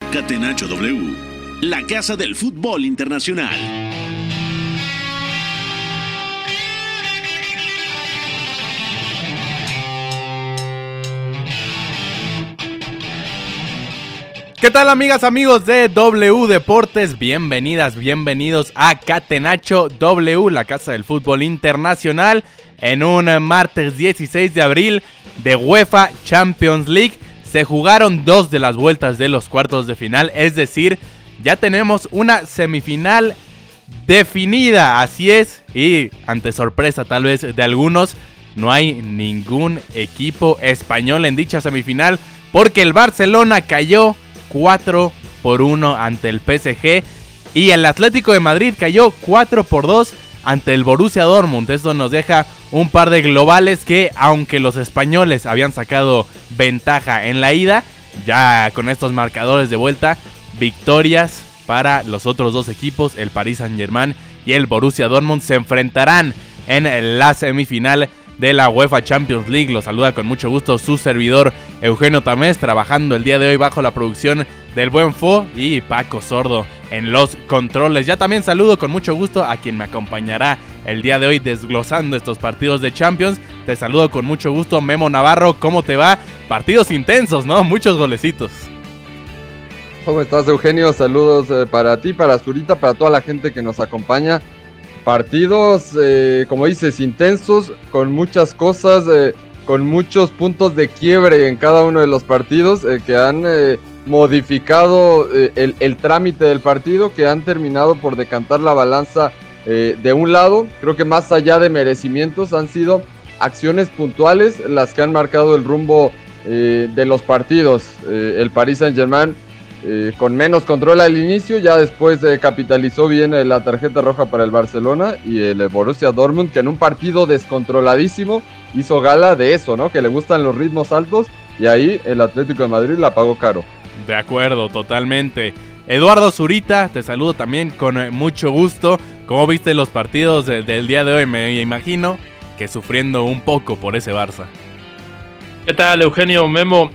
Catenacho W, la casa del fútbol internacional. ¿Qué tal, amigas, amigos de W Deportes? Bienvenidas, bienvenidos a Catenacho W, la casa del fútbol internacional, en un martes 16 de abril de UEFA Champions League. Se jugaron 2 de las vueltas de los cuartos de final, es decir, ya tenemos una semifinal definida, así es, y ante sorpresa tal vez de algunos, no hay ningún equipo español en dicha semifinal, porque el Barcelona cayó 4-1 ante el PSG y el Atlético de Madrid cayó 4-2 ante el Borussia Dortmund. Esto nos deja un par de globales que, aunque los españoles habían sacado ventaja en la ida, ya con estos marcadores de vuelta, victorias para los otros dos equipos, el Paris Saint-Germain y el Borussia Dortmund, se enfrentarán en la semifinal de la UEFA Champions League. Los saluda con mucho gusto su servidor Eugenio Tamés, trabajando el día de hoy bajo la producción del Buen Fo y Paco Sordo en los controles. Ya también saludo con mucho gusto a quien me acompañará el día de hoy desglosando estos partidos de Champions. Te saludo con mucho gusto, Memo Navarro. ¿Cómo te va? Partidos intensos, ¿no? Muchos golecitos. ¿Cómo estás, Eugenio? Saludos para ti, para Zurita, para toda la gente que nos acompaña. Partidos, como dices, intensos, con muchas cosas, con muchos puntos de quiebre en cada uno de los partidos que han modificado el trámite del partido, que han terminado por decantar la balanza de un lado. Creo que más allá de merecimientos han sido acciones puntuales las que han marcado el rumbo de los partidos. El Paris Saint-Germain con menos control al inicio, ya después capitalizó bien la tarjeta roja para el Barcelona, y el Borussia Dortmund, que en un partido descontroladísimo hizo gala de eso, ¿no? Que le gustan los ritmos altos, y ahí el Atlético de Madrid la pagó caro. De acuerdo, totalmente. Eduardo Zurita, te saludo también con mucho gusto. ¿Cómo viste los partidos del día de hoy? Me imagino que sufriendo un poco por ese Barça. ¿Qué tal, Eugenio, Memo?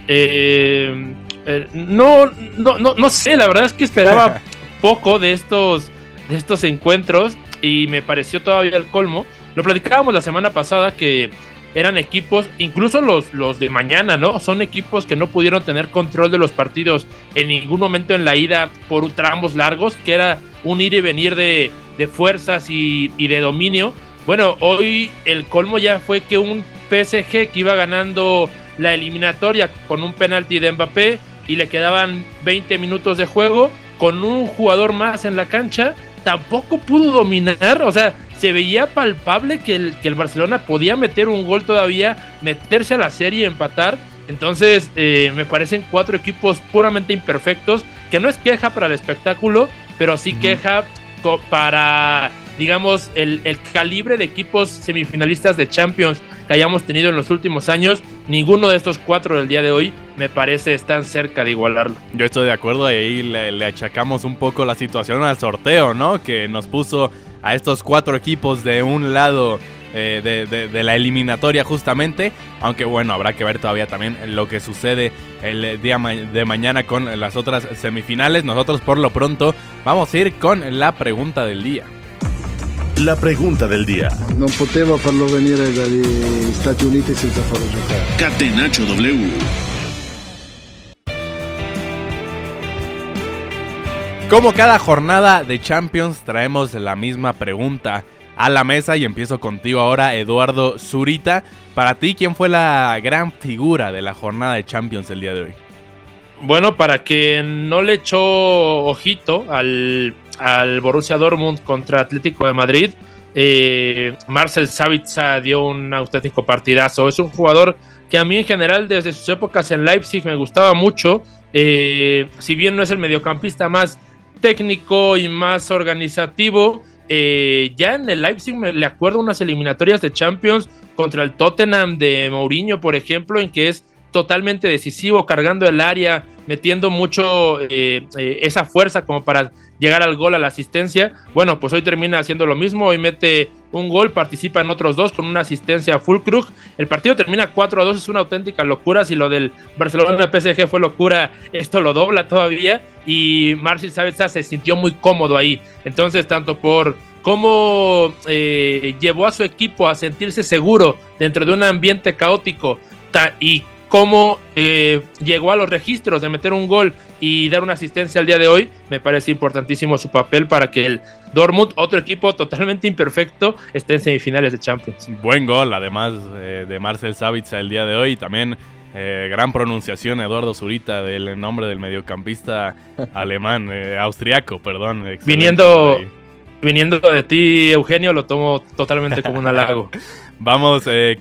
No sé, la verdad es que esperaba poco de estos encuentros y me pareció todavía el colmo. Lo platicábamos la semana pasada, que eran equipos, incluso los de mañana, ¿no? Son equipos que no pudieron tener control de los partidos en ningún momento en la ida por tramos largos, que era un ir y venir de fuerzas y de dominio. Bueno, hoy el colmo ya fue que un PSG que iba ganando la eliminatoria con un penalti de Mbappé y le quedaban 20 minutos de juego, con un jugador más en la cancha, tampoco pudo dominar. O sea, se veía palpable que el Barcelona podía meter un gol todavía, meterse a la serie y empatar. Entonces, me parecen 4 equipos puramente imperfectos, que no es queja para el espectáculo, pero sí queja para, digamos, el calibre de equipos semifinalistas de Champions que hayamos tenido en los últimos años. Ninguno de estos 4 del día de hoy me parece estar cerca de igualarlo. Yo estoy de acuerdo, y ahí le achacamos un poco la situación al sorteo, ¿no? Que nos puso a estos 4 equipos de un lado de la eliminatoria justamente, aunque bueno, habrá que ver todavía también lo que sucede el día de mañana con las otras semifinales. Nosotros por lo pronto vamos a ir con la pregunta del día. La pregunta del día. Non poteva farlo venire dagli Stati Uniti senza farlo giocare. Catenacho W. Como cada jornada de Champions, traemos la misma pregunta a la mesa, y empiezo contigo ahora, Eduardo Zurita. Para ti, ¿quién fue la gran figura de la jornada de Champions el día de hoy? Bueno, para quien no le echó ojito al Borussia Dortmund contra Atlético de Madrid, Marcel Sabitzer dio un auténtico partidazo. Es un jugador que a mí en general desde sus épocas en Leipzig me gustaba mucho. Si bien no es el mediocampista más técnico y más organizativo, ya en el Leipzig le acuerdo unas eliminatorias de Champions contra el Tottenham de Mourinho, por ejemplo, en que es totalmente decisivo, cargando el área, metiendo mucho esa fuerza como para llegar al gol, a la asistencia. Bueno, pues hoy termina haciendo lo mismo, hoy mete un gol, participa en otros 2 con una asistencia a Füllkrug. El partido termina 4-2, es una auténtica locura. Si lo del Barcelona PSG fue locura, esto lo dobla todavía. y Marcin Sabitzer se sintió muy cómodo ahí. Entonces, tanto por cómo llevó a su equipo a sentirse seguro dentro de un ambiente caótico y cómo llegó a los registros de meter un gol y dar una asistencia al día de hoy, me parece importantísimo su papel para que el Dortmund, otro equipo totalmente imperfecto, esté en semifinales de Champions. Buen gol, además de Marcel Sabitzer el día de hoy. También gran pronunciación, Eduardo Zurita, del nombre del mediocampista alemán, austriaco, perdón. Viniendo de ti, Eugenio, lo tomo totalmente como un halago. Vamos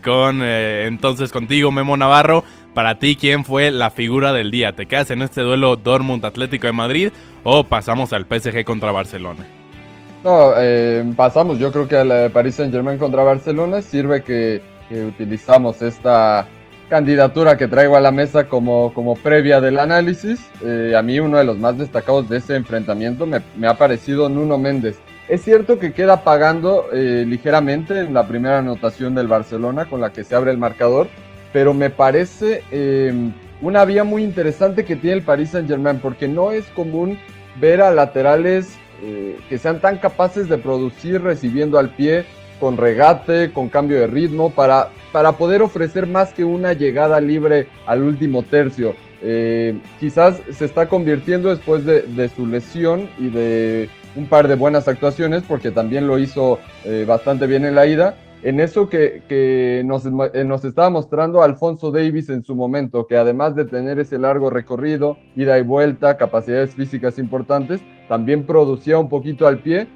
entonces contigo, Memo Navarro. Para ti, ¿quién fue la figura del día? ¿Te quedas en este duelo Dortmund-Atlético de Madrid o pasamos al PSG contra Barcelona? No, pasamos, yo creo que al Paris Saint-Germain contra Barcelona. Sirve que utilizamos esta candidatura que traigo a la mesa como previa del análisis. A mí uno de los más destacados de ese enfrentamiento me ha parecido Nuno Méndez. Es cierto que queda pagando ligeramente en la primera anotación del Barcelona con la que se abre el marcador, pero me parece una vía muy interesante que tiene el Paris Saint-Germain, porque no es común ver a laterales que sean tan capaces de producir recibiendo al pie, con regate, con cambio de ritmo, para poder ofrecer más que una llegada libre al último tercio. Quizás se está convirtiendo después de su lesión y de un par de buenas actuaciones, porque también lo hizo bastante bien en la ida, en eso que nos estaba mostrando Alphonso Davies en su momento, que además de tener ese largo recorrido, ida y vuelta, capacidades físicas importantes, también producía un poquito al pie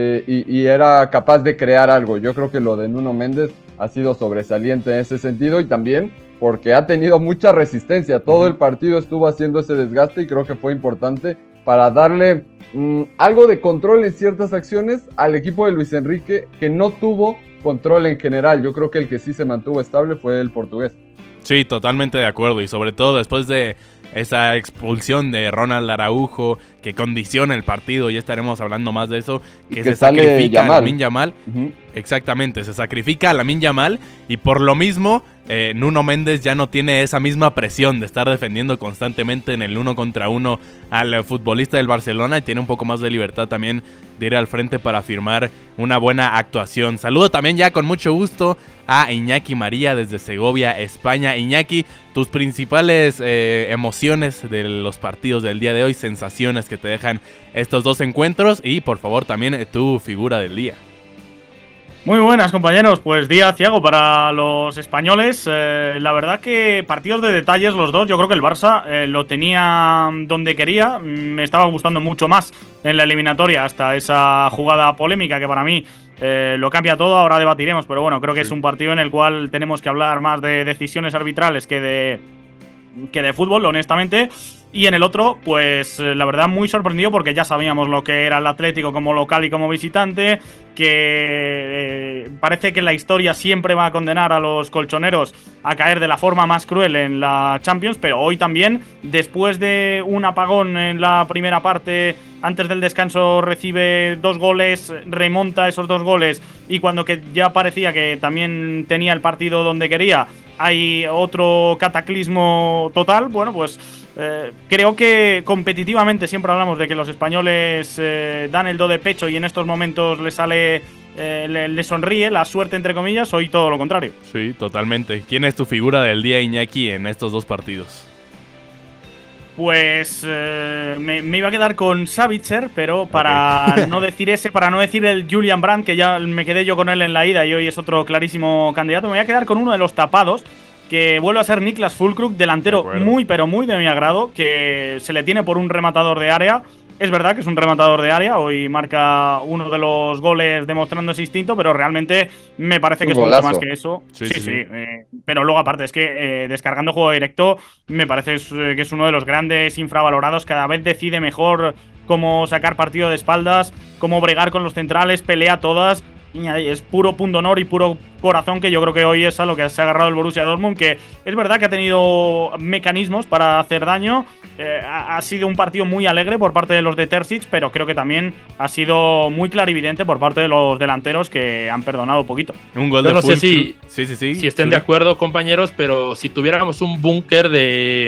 y era capaz de crear algo. Yo creo que lo de Nuno Méndez ha sido sobresaliente en ese sentido, y también porque ha tenido mucha resistencia. Todo el partido estuvo haciendo ese desgaste y creo que fue importante para darle algo de control en ciertas acciones al equipo de Luis Enrique, que no tuvo control en general. Yo creo que el que sí se mantuvo estable fue el portugués. Sí, totalmente de acuerdo, y sobre todo después de esa expulsión de Ronald Araujo que condiciona el partido, ya estaremos hablando más de eso, que se sacrifica a Lamine Yamal. Exactamente, se sacrifica a Lamine Yamal, y por lo mismo Nuno Méndez ya no tiene esa misma presión de estar defendiendo constantemente en el 1 contra 1 al futbolista del Barcelona, y tiene un poco más de libertad también de ir al frente para firmar una buena actuación. Saludo también ya con mucho gusto a Iñaki María desde Segovia, España. Iñaki, tus principales emociones de los partidos del día de hoy, sensaciones que te dejan estos dos encuentros, y por favor también tu figura del día. Muy buenas, compañeros, pues día ciego para los españoles. La verdad que partidos de detalles los dos. Yo creo que el Barça lo tenía donde quería. Me estaba gustando mucho más en la eliminatoria hasta esa jugada polémica que para mí lo cambia todo. Ahora debatiremos, pero bueno, creo que es un partido en el cual tenemos que hablar más de decisiones arbitrales que de fútbol, honestamente. Y en el otro, pues la verdad muy sorprendido, porque ya sabíamos lo que era el Atlético como local y como visitante, que parece que la historia siempre va a condenar a los colchoneros a caer de la forma más cruel en la Champions, pero hoy también, después de un apagón en la primera parte, antes del descanso recibe 2 goles, remonta esos 2 goles, y cuando que ya parecía que también tenía el partido donde quería, hay otro cataclismo total. Bueno, pues creo que competitivamente siempre hablamos de que los españoles dan el do de pecho y en estos momentos le sale, le sonríe la suerte, entre comillas. Hoy todo lo contrario. Sí, totalmente. ¿Quién es tu figura del día, Iñaki, en estos dos partidos? Pues me iba a quedar con Sabitzer, pero para no decir ese, para no decir el Julian Brandt, que ya me quedé yo con él en la ida y hoy es otro clarísimo candidato, me voy a quedar con uno de los tapados, que vuelve a ser Niklas Füllkrug, delantero muy pero muy de mi agrado, que se le tiene por un rematador de área. Es verdad que es un rematador de área, hoy marca uno de los goles demostrando ese instinto, pero realmente me parece que es mucho más que eso. Sí. Pero luego aparte es que descargando juego directo me parece que es uno de los grandes infravalorados. Cada vez decide mejor cómo sacar partido de espaldas, cómo bregar con los centrales, pelea todas. Y es puro punto honor y puro corazón, que yo creo que hoy es a lo que se ha agarrado el Borussia Dortmund, que es verdad que ha tenido mecanismos para hacer daño. Ha sido un partido muy alegre por parte de los de Terzic, pero creo que también ha sido muy clarividente por parte de los delanteros, que han perdonado poquito. Un gol yo de no sé si sí. estén de acuerdo, compañeros, pero si tuviéramos un búnker de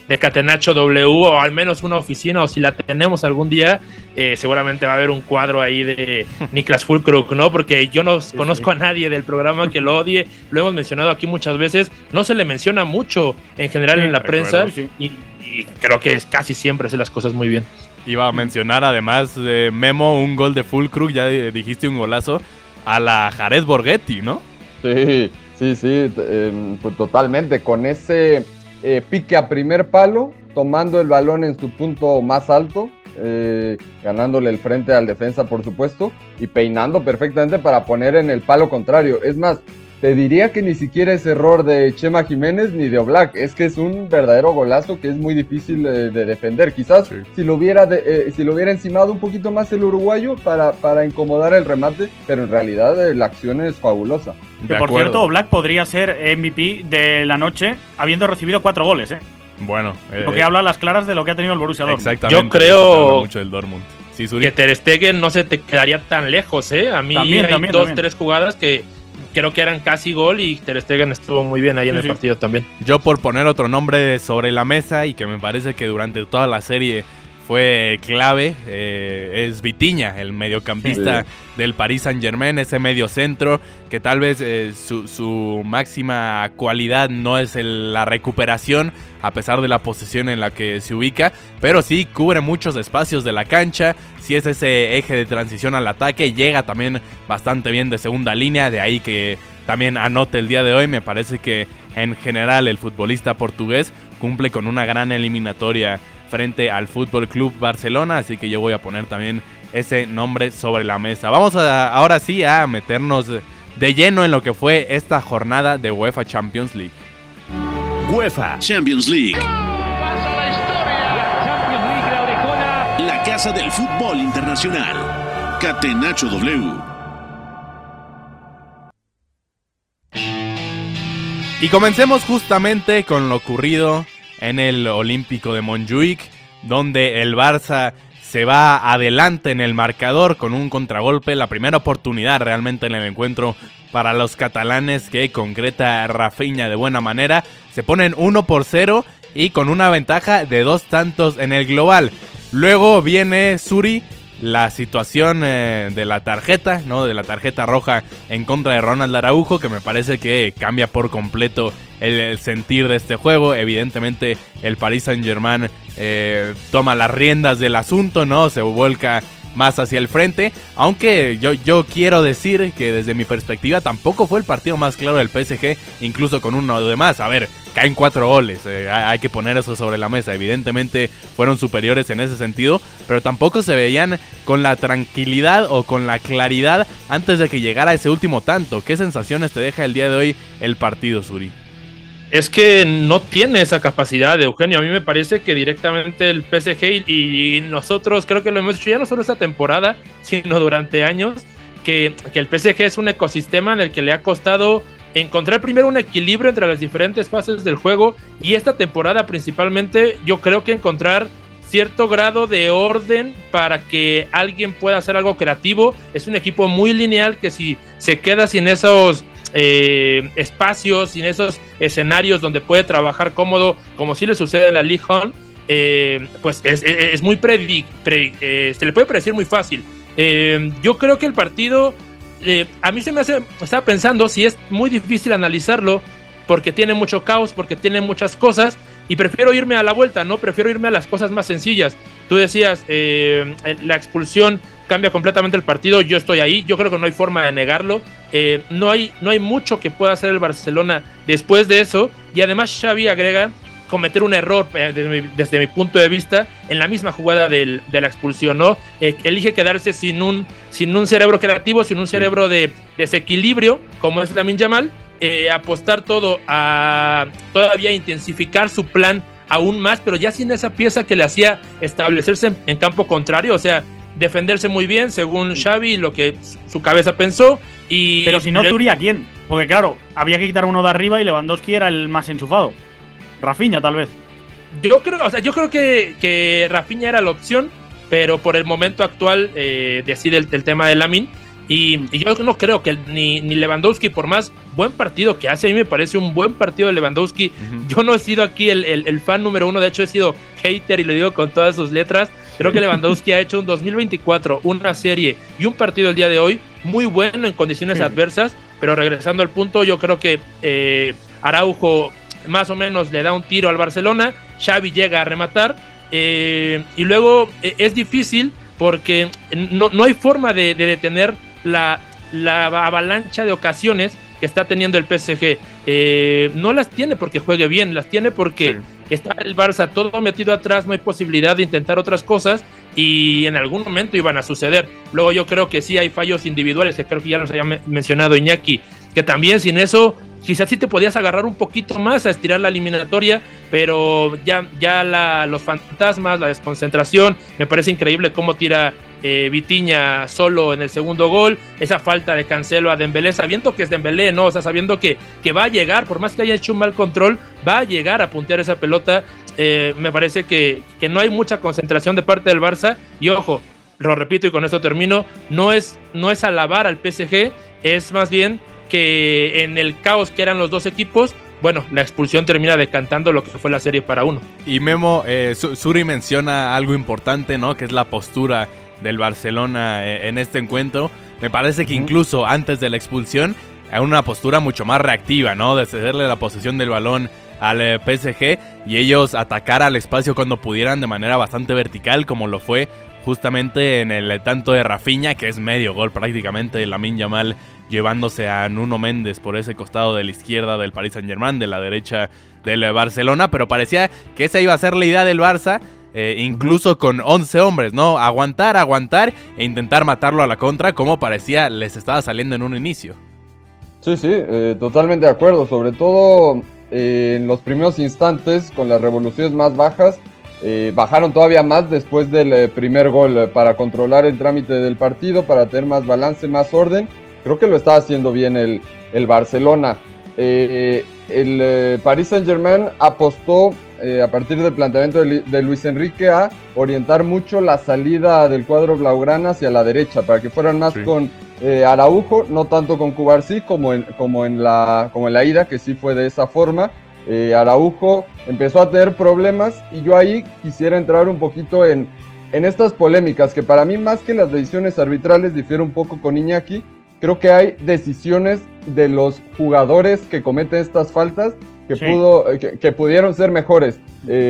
Catenacho W, o al menos una oficina, o si la tenemos algún día, seguramente va a haber un cuadro ahí de Niklas Füllkrug, ¿no? Porque yo no conozco a nadie del programa que lo odie, lo hemos mencionado aquí muchas veces, no se le menciona mucho en general en la prensa, y creo que casi siempre hace las cosas muy bien. Iba a mencionar además, Memo, un gol de Füllkrug, ya dijiste un golazo, a la Jared Borghetti, ¿no? Sí, pues totalmente, con ese pique a primer palo, tomando el balón en su punto más alto, ganándole el frente al defensa, por supuesto, y peinando perfectamente para poner en el palo contrario. Es más, te diría que ni siquiera es error de Chema Jiménez ni de Oblak, es que es un verdadero golazo que es muy difícil de defender. Quizás sí, si lo hubiera encimado un poquito más el uruguayo para incomodar el remate, pero en realidad la acción es fabulosa. Que por cierto, Oblak podría ser MVP de la noche habiendo recibido 4 goles, ¿eh? Bueno, lo que habla a las claras de lo que ha tenido el Borussia Dortmund. Exactamente. Yo creo mucho del Dortmund. Sí, que Ter Stegen no se te quedaría tan lejos, ¿eh? A mí hay dos, tres jugadas que creo que eran casi gol y Ter Stegen estuvo muy bien ahí en el partido también. Yo, por poner otro nombre sobre la mesa y que me parece que durante toda la serie fue clave, es Vitinha, el mediocampista del Paris Saint-Germain, ese medio centro que tal vez su máxima cualidad no es la recuperación a pesar de la posición en la que se ubica, pero sí cubre muchos espacios de la cancha, sí es ese eje de transición al ataque, llega también bastante bien de segunda línea, de ahí que también anote el día de hoy. Me parece que en general el futbolista portugués cumple con una gran eliminatoria frente al Fútbol Club Barcelona, así que yo voy a poner también ese nombre sobre la mesa. Vamos ahora sí a meternos de lleno en lo que fue esta jornada de UEFA Champions League. UEFA Champions League. La casa del fútbol internacional. Catenacho W. Y comencemos justamente con lo ocurrido en el Olímpico de Montjuïc, donde el Barça se va adelante en el marcador con un contragolpe, la primera oportunidad realmente en el encuentro para los catalanes que concreta Rafinha de buena manera. Se ponen 1-0 y con una ventaja de 2 tantos en el global. Luego viene Suri, la situación de la tarjeta, ¿no? De la tarjeta roja en contra de Ronald Araujo, que me parece que cambia por completo el sentir de este juego. Evidentemente el Paris Saint-Germain toma las riendas del asunto, ¿no? Se vuelca más hacia el frente, aunque yo quiero decir que desde mi perspectiva tampoco fue el partido más claro del PSG, incluso con uno de más. A ver, caen 4 goles, hay que poner eso sobre la mesa. Evidentemente fueron superiores en ese sentido, pero tampoco se veían con la tranquilidad o con la claridad antes de que llegara ese último tanto. ¿Qué sensaciones te deja el día de hoy el partido, Suri? Es que no tiene esa capacidad, Eugenio. A mí me parece que directamente el PSG y nosotros creo que lo hemos hecho ya no solo esta temporada, sino durante años, que el PSG es un ecosistema en el que le ha costado encontrar primero un equilibrio entre las diferentes fases del juego, y esta temporada principalmente yo creo que encontrar cierto grado de orden para que alguien pueda hacer algo creativo. Es un equipo muy lineal que si se queda sin esos espacios, sin esos escenarios donde puede trabajar cómodo, como si le sucede en la Ligue 1, pues es muy se le puede predecir muy fácil. Yo creo que el partido, a mí se me hace, estaba pensando si es muy difícil analizarlo porque tiene mucho caos, porque tiene muchas cosas, y prefiero irme a la vuelta, ¿no? Prefiero irme a las cosas más sencillas. Tú decías, la expulsión cambia completamente el partido. Yo estoy ahí, yo creo que no hay forma de negarlo. No hay mucho que pueda hacer el Barcelona después de eso, y además Xavi agrega cometer un error desde mi punto de vista en la misma jugada de la expulsión, ¿no? Elige quedarse sin un cerebro creativo, sin un cerebro de desequilibrio, como es Lamine Yamal, apostar todo a todavía intensificar su plan aún más, pero ya sin esa pieza que le hacía establecerse en campo contrario, o sea, defenderse muy bien según Xavi, lo que su cabeza pensó. Pero si no, Turi, ¿a quién? Porque claro, había que quitar uno de arriba y Lewandowski era el más enchufado. Rafinha, tal vez. Yo creo que Rafinha era la opción, pero por el momento actual decide el tema de Lamine. Y yo no creo que ni Lewandowski, por más buen partido que hace, a mí me parece un buen partido de Lewandowski. Yo no he sido aquí el fan número uno, de hecho he sido hater y lo digo con todas sus letras. Creo que Lewandowski ha hecho un 2024, una serie y un partido el día de hoy muy bueno en condiciones adversas, pero regresando al punto, yo creo que Araujo más o menos le da un tiro al Barcelona, Xavi llega a rematar, y luego es difícil porque no hay forma de detener la avalancha de ocasiones que está teniendo el PSG. No las tiene porque juegue bien, las tiene porque está el Barça todo metido atrás, no hay posibilidad de intentar otras cosas y en algún momento iban a suceder. Luego yo creo que sí hay fallos individuales, que creo que ya los había mencionado Iñaki, que también sin eso quizás sí te podías agarrar un poquito más a estirar la eliminatoria, pero ya los fantasmas, la desconcentración, me parece increíble cómo tira Vitinha solo en el segundo gol, esa falta de Cancelo a Dembélé, sabiendo que es Dembélé, ¿no? O sea, sabiendo que va a llegar, por más que haya hecho un mal control, va a llegar a puntear esa pelota. Me parece que no hay mucha concentración de parte del Barça, y ojo, lo repito y con esto termino, no es alabar al PSG, es más bien que en el caos que eran los dos equipos, bueno, la expulsión termina decantando lo que fue la serie para uno. Y Memo, Suri menciona algo importante, ¿no? Que es la postura del Barcelona en este encuentro. Me parece que incluso antes de la expulsión, hay una postura mucho más reactiva, ¿no? De cederle la posesión del balón al PSG y ellos atacar al espacio cuando pudieran de manera bastante vertical, como lo fue justamente en el tanto de Rafinha, que es medio gol prácticamente de Lamine Yamal, llevándose a Nuno Méndez por ese costado de la izquierda del Paris Saint-Germain, de la derecha del Barcelona, pero parecía que esa iba a ser la idea del Barça, incluso con 11 hombres, ¿no? Aguantar e intentar matarlo a la contra, como parecía les estaba saliendo en un inicio. Sí, totalmente de acuerdo, sobre todo en los primeros instantes, con las revoluciones más bajas, bajaron todavía más después del primer gol para controlar el trámite del partido, para tener más balance, más orden. Creo que lo está haciendo bien el Barcelona. El Paris Saint-Germain apostó a partir del planteamiento de Luis Enrique a orientar mucho la salida del cuadro blaugrana hacia la derecha, para que fueran más con Araujo, no tanto con Cubarsí como en la ida, que sí fue de esa forma. Araujo empezó a tener problemas y yo ahí quisiera entrar un poquito en estas polémicas, que para mí, más que las decisiones arbitrales, difiere un poco con Iñaki. Creo que hay decisiones de los jugadores que cometen estas faltas que pudieron ser mejores.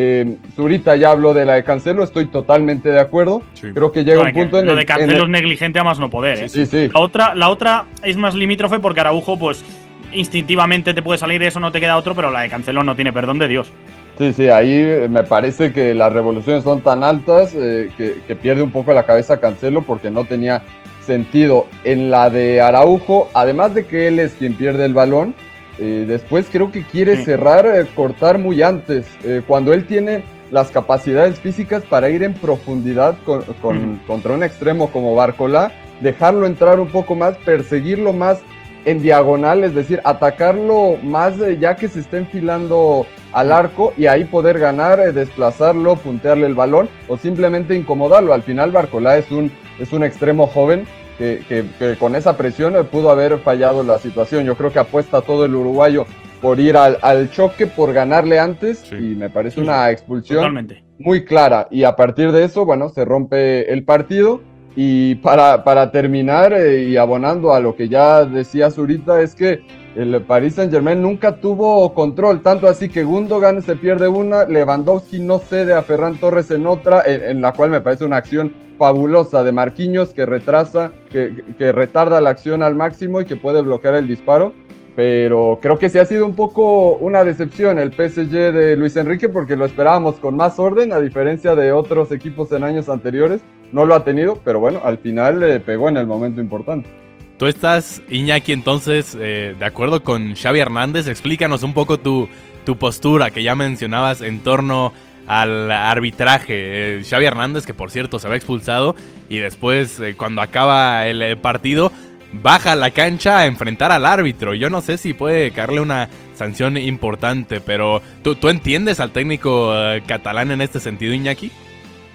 Zurita ya habló de la de Cancelo, estoy totalmente de acuerdo. Sí. Creo que llega un punto en el... Lo de Cancelo es negligente a más no poder. Sí. La otra es más limítrofe porque Araujo, pues, instintivamente te puede salir eso, no te queda otro, pero la de Cancelo no tiene perdón de Dios. Sí, ahí me parece que las revoluciones son tan altas que pierde un poco la cabeza Cancelo, porque no tenía sentido. En la de Araujo, además de que él es quien pierde el balón, después creo que quiere cerrar, cortar muy antes, cuando él tiene las capacidades físicas para ir en profundidad contra un extremo como Barcola, dejarlo entrar un poco más, perseguirlo más en diagonal, es decir, atacarlo más ya que se está enfilando al arco, y ahí poder ganar, desplazarlo, puntearle el balón o simplemente incomodarlo. Al final Barcola es un extremo joven que con esa presión pudo haber fallado la situación. Yo creo que apuesta todo el uruguayo por ir al choque, por ganarle antes, y me parece una expulsión muy clara, y a partir de eso, bueno, se rompe el partido. Y para terminar, y abonando a lo que ya decía Zurita, es que el Paris Saint-Germain nunca tuvo control, tanto así que Gundogan se pierde una, Lewandowski no cede a Ferran Torres en otra, en la cual me parece una acción fabulosa de Marquinhos, que retrasa, que retarda la acción al máximo y que puede bloquear el disparo. Pero creo que sí ha sido un poco una decepción el PSG de Luis Enrique, porque lo esperábamos con más orden, a diferencia de otros equipos en años anteriores. No lo ha tenido, pero bueno, al final le pegó en el momento importante. Tú estás, Iñaki, entonces, de acuerdo con Xavi Hernández. Explícanos un poco tu postura que ya mencionabas en torno al arbitraje. Xavi Hernández, que por cierto se había expulsado, y después, cuando acaba el partido, baja a la cancha a enfrentar al árbitro. Yo no sé si puede caerle una sanción importante, pero ¿tú entiendes al técnico catalán en este sentido, Iñaki?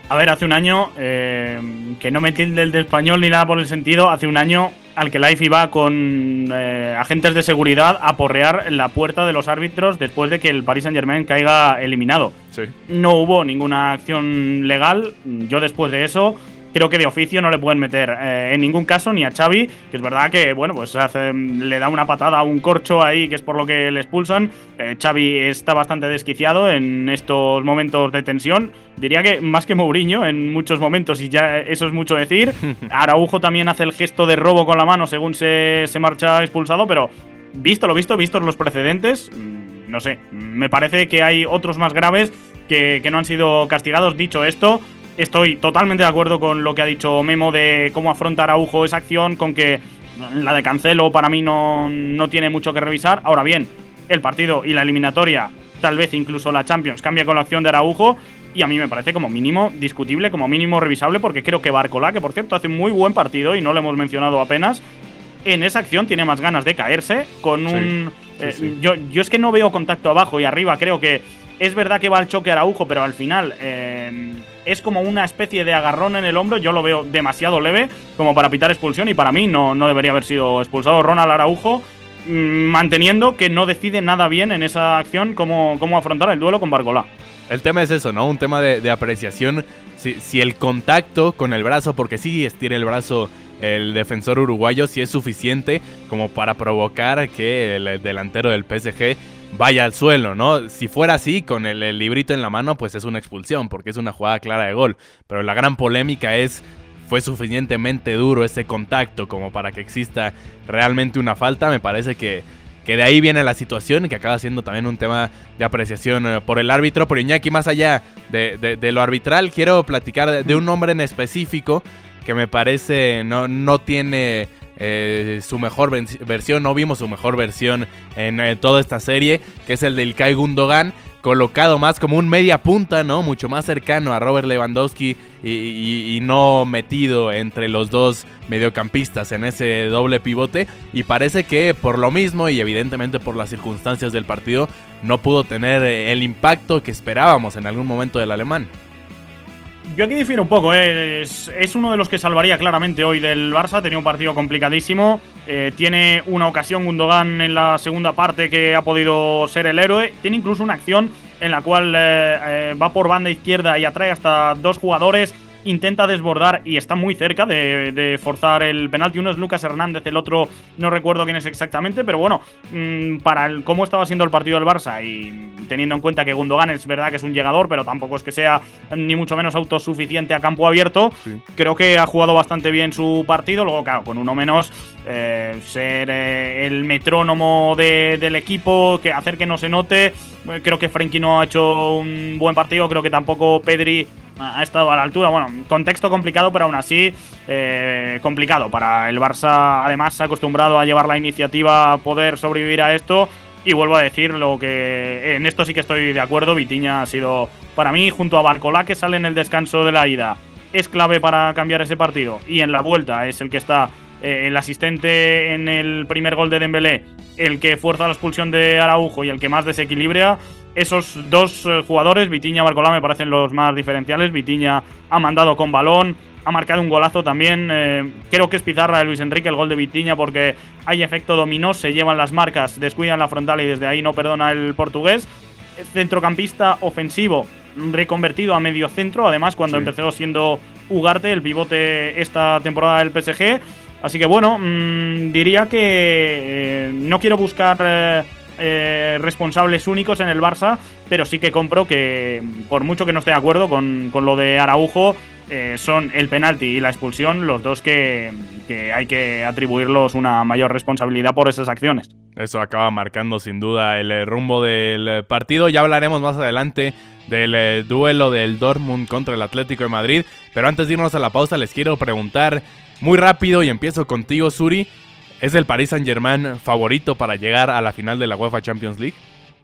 A ver, hace un año, que no me tilde el de español ni nada por el sentido, hace un año Al-Khelaifi iba con agentes de seguridad a porrear en la puerta de los árbitros después de que el Paris Saint-Germain caiga eliminado. Sí. No hubo ninguna acción legal. Yo después de eso creo que de oficio no le pueden meter en ningún caso ni a Xavi, que es verdad que bueno, pues le da una patada a un corcho ahí, que es por lo que le expulsan. Xavi está bastante desquiciado en estos momentos de tensión. Diría que más que Mourinho en muchos momentos, y ya eso es mucho decir. Araujo también hace el gesto de robo con la mano según se marcha expulsado, pero vistos los precedentes, no sé, me parece que hay otros más graves que no han sido castigados. Dicho esto, estoy totalmente de acuerdo con lo que ha dicho Memo de cómo afronta Araujo esa acción, con que la de Cancelo para mí no tiene mucho que revisar. Ahora bien, el partido y la eliminatoria, tal vez incluso la Champions, cambia con la acción de Araujo, y a mí me parece como mínimo discutible, como mínimo revisable, porque creo que Barcola, que por cierto hace un muy buen partido y no lo hemos mencionado apenas, en esa acción tiene más ganas de caerse con un... Sí. Yo es que no veo contacto abajo y arriba, creo que es verdad que va al choque Araujo, pero al final es como una especie de agarrón en el hombro. Yo lo veo demasiado leve como para pitar expulsión, y para mí no debería haber sido expulsado Ronald Araujo, manteniendo que no decide nada bien en esa acción cómo afrontar el duelo con Barcola. El tema es eso, ¿no? Un tema de apreciación. Si el contacto con el brazo, porque sí estira el brazo el defensor uruguayo, si es suficiente como para provocar que el delantero del PSG vaya al suelo, ¿no? Si fuera así, con el librito en la mano, pues es una expulsión, porque es una jugada clara de gol. Pero la gran polémica es, ¿fue suficientemente duro ese contacto como para que exista realmente una falta? Me parece que de ahí viene la situación, que acaba siendo también un tema de apreciación por el árbitro. Pero Iñaki, más allá de lo arbitral, quiero platicar de un nombre en específico que me parece no tiene su mejor versión, no vimos su mejor versión en toda esta serie, que es el de İlkay Gundogan, colocado más como un media punta, ¿no? Mucho más cercano a Robert Lewandowski y no metido entre los dos mediocampistas en ese doble pivote, y parece que por lo mismo y evidentemente por las circunstancias del partido no pudo tener el impacto que esperábamos en algún momento del alemán. Yo aquí difiero un poco, es uno de los que salvaría claramente hoy del Barça. Tenía un partido complicadísimo, tiene una ocasión Gundogan en la segunda parte que ha podido ser el héroe, tiene incluso una acción en la cual va por banda izquierda y atrae hasta dos jugadores, intenta desbordar y está muy cerca de forzar el penalti. Uno es Lucas Hernández, el otro no recuerdo quién es exactamente, pero bueno, para cómo estaba siendo el partido del Barça y teniendo en cuenta que Gundogan es verdad que es un llegador, pero tampoco es que sea ni mucho menos autosuficiente a campo abierto, sí, creo que ha jugado bastante bien su partido. Luego, claro, con uno menos, ser el metrónomo del equipo, hacer que no se note. Creo que Frenkie no ha hecho un buen partido, creo que tampoco Pedri ha estado a la altura. Bueno, contexto complicado, pero aún así complicado para el Barça. Además, se ha acostumbrado a llevar la iniciativa, a poder sobrevivir a esto. Y vuelvo a decir lo que en esto sí que estoy de acuerdo. Vitinha ha sido, para mí, junto a Barcola, que sale en el descanso de la ida, es clave para cambiar ese partido. Y en la vuelta es el que está el asistente en el primer gol de Dembélé, el que fuerza la expulsión de Araujo y el que más desequilibra. Esos dos jugadores, Vitinha y Barcola, me parecen los más diferenciales. Vitinha ha mandado con balón, ha marcado un golazo también. Creo que es pizarra de Luis Enrique el gol de Vitinha, porque hay efecto dominó, se llevan las marcas, descuidan la frontal y desde ahí no perdona el portugués. Centrocampista ofensivo, reconvertido a medio centro, además cuando empezó siendo Ugarte, el pivote esta temporada del PSG. Así que bueno, diría que no quiero buscar responsables únicos en el Barça, pero sí que compro que, por mucho que no esté de acuerdo con lo de Araujo, son el penalti y la expulsión los dos que hay que atribuirlos una mayor responsabilidad por esas acciones. Eso acaba marcando sin duda el rumbo del partido. Ya hablaremos más adelante del duelo del Dortmund contra el Atlético de Madrid, pero antes de irnos a la pausa les quiero preguntar muy rápido, y empiezo contigo, Suri. ¿Es el Paris Saint-Germain favorito para llegar a la final de la UEFA Champions League?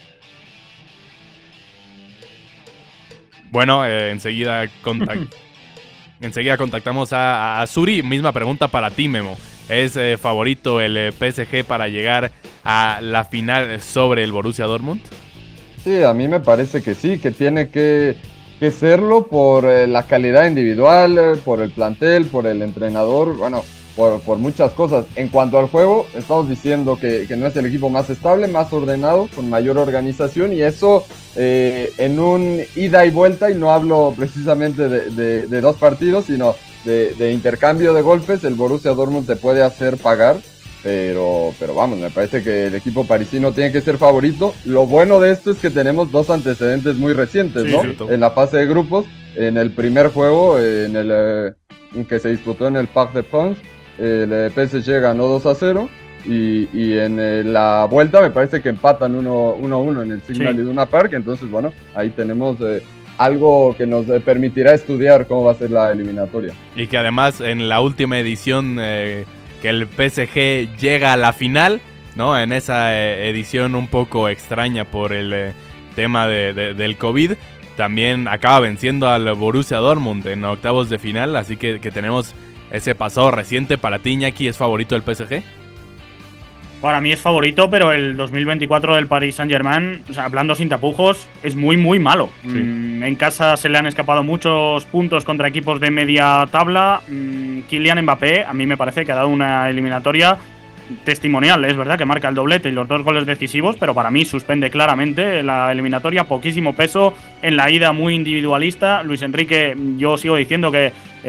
Bueno, enseguida contactamos a Suri. Misma pregunta para ti, Memo. ¿Es favorito el PSG para llegar a la final sobre el Borussia Dortmund? Sí, a mí me parece que sí, que tiene que que serlo por la calidad individual, por el plantel, por el entrenador, bueno, por muchas cosas. En cuanto al juego, estamos diciendo que no es el equipo más estable, más ordenado, con mayor organización, y eso en un ida y vuelta, y no hablo precisamente de 2 partidos, sino de intercambio de golpes, el Borussia Dortmund te puede hacer pagar, pero vamos, me parece que el equipo parisino tiene que ser favorito. Lo bueno de esto es que tenemos 2 antecedentes muy recientes, ¿no? Sí. En la fase de grupos, en el primer juego, en que se disputó en el Parc des Princes, el PSG ganó 2-0, y en la vuelta me parece que empatan 1-1 en el Signal Iduna Park. Entonces, bueno, ahí tenemos algo que nos permitirá estudiar cómo va a ser la eliminatoria. Y que además en la última edición que el PSG llega a la final, ¿no? En esa edición un poco extraña por el tema del COVID, también acaba venciendo al Borussia Dortmund en octavos de final, así que tenemos ese pasado reciente. Para ti, Iñaki, ¿es favorito el PSG? Para mí es favorito, pero el 2024 del Paris Saint-Germain, o sea, hablando sin tapujos, es muy, muy malo. Sí. En casa se le han escapado muchos puntos contra equipos de media tabla. Kylian Mbappé, a mí me parece que ha dado una eliminatoria testimonial. Es verdad que marca el doblete y los 2 goles decisivos, pero para mí suspende claramente la eliminatoria. Poquísimo peso en la ida, muy individualista. Luis Enrique, yo sigo diciendo que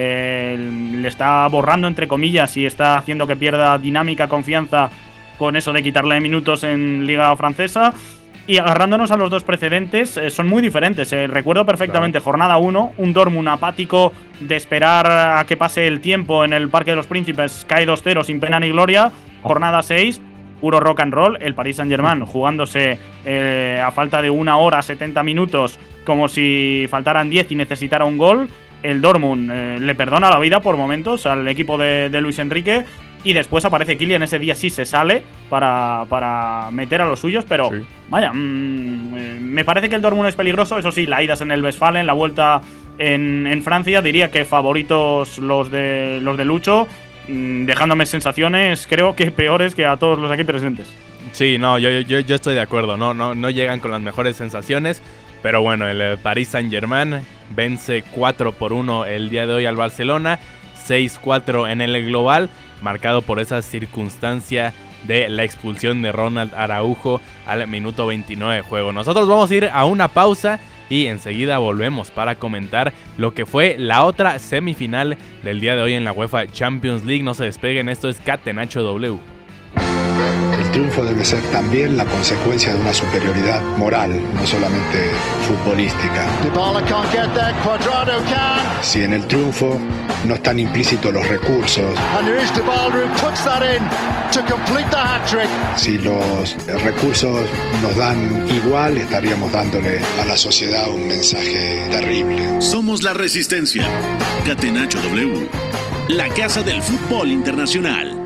le está borrando, entre comillas, y está haciendo que pierda dinámica, confianza con eso de quitarle minutos en Liga Francesa. Y agarrándonos a los 2 precedentes, son muy diferentes. Recuerdo perfectamente, claro. Jornada 1, un Dortmund apático de esperar a que pase el tiempo en el Parque de los Príncipes, cae 2-0 sin pena ni gloria. Jornada 6, puro rock and roll, el Paris Saint-Germain jugándose a falta de 1 hora, 70 minutos, como si faltaran 10 y necesitara un gol. El Dortmund le perdona la vida por momentos al equipo de Luis Enrique, y después aparece Kylian. Ese día sí se sale para meter a los suyos, pero sí. Vaya, me parece que el Dortmund es peligroso. Eso sí, la ida es en el Westfalen, la vuelta en Francia. Diría que favoritos los de Lucho, dejándome sensaciones creo que peores que a todos los aquí presentes. Sí, no, yo estoy de acuerdo, no llegan con las mejores sensaciones, pero bueno, el Paris Saint-Germain vence 4-1 el día de hoy al Barcelona, 6-4 en el global, marcado por esa circunstancia de la expulsión de Ronald Araujo al minuto 29 de juego. Nosotros vamos a ir a una pausa y enseguida volvemos para comentar lo que fue la otra semifinal del día de hoy en la UEFA Champions League. No se despeguen, esto es Catenacho W. El triunfo debe ser también la consecuencia de una superioridad moral, no solamente futbolística. Si en el triunfo no están implícitos los recursos, si los recursos nos dan igual, estaríamos dándole a la sociedad un mensaje terrible. Somos la Resistencia. Catenacho W, la casa del fútbol internacional.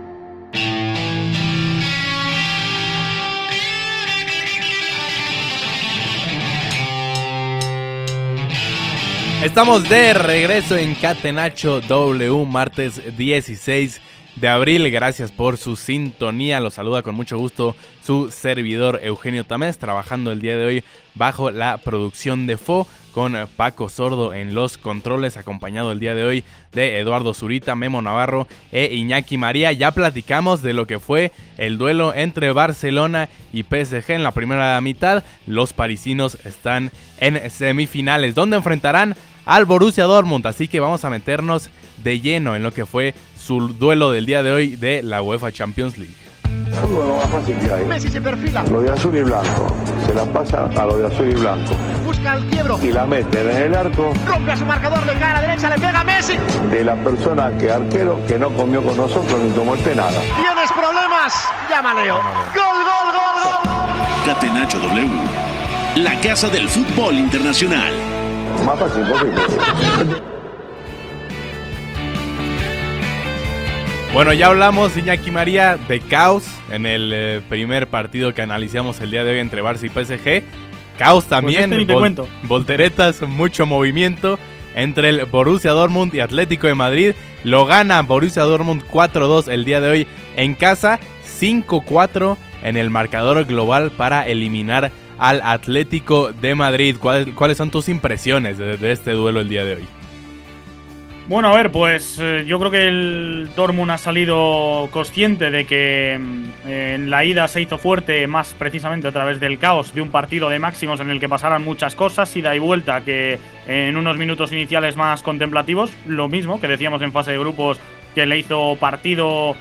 Estamos de regreso en Catenacho W, martes 16 de abril. Gracias por su sintonía. Los saluda con mucho gusto su servidor Eugenio Tamés, trabajando el día de hoy bajo la producción de FO, con Paco Sordo en los controles, acompañado el día de hoy de Eduardo Zurita, Memo Navarro e Iñaki María. Ya platicamos de lo que fue el duelo entre Barcelona y PSG en la primera mitad. Los parisinos están en semifinales, donde enfrentarán al Borussia Dortmund, así que vamos a meternos de lleno en lo que fue su duelo del día de hoy de la UEFA Champions League. Lo más fácil que hay. Messi se perfila. Lo de azul y blanco. Se la pasa a lo de azul y blanco. Busca el quiebro. Y la mete en el arco. Rompe a su marcador, le cae a la derecha, le pega a Messi. De la persona que arquero que no comió con nosotros ni tomó el penal. ¿Tienes problemas? Llama Leo. Gol, gol, gol, gol. Catenacho W, la casa del fútbol internacional. Más fácil posible. Bueno, ya hablamos, Iñaki María, de caos en el primer partido que analizamos el día de hoy entre Barça y PSG. Caos también, pues volteretas, mucho movimiento entre el Borussia Dortmund y Atlético de Madrid. Lo gana Borussia Dortmund 4-2 el día de hoy en casa, 5-4 en el marcador global para eliminar al Atlético de Madrid. ¿Cuáles son tus impresiones de este duelo el día de hoy? Bueno, a ver, pues yo creo que el Dortmund ha salido consciente de que en la ida se hizo fuerte más precisamente a través del caos de un partido de máximos en el que pasaran muchas cosas, ida y vuelta, que en unos minutos iniciales más contemplativos, lo mismo que decíamos en fase de grupos, que le hizo partido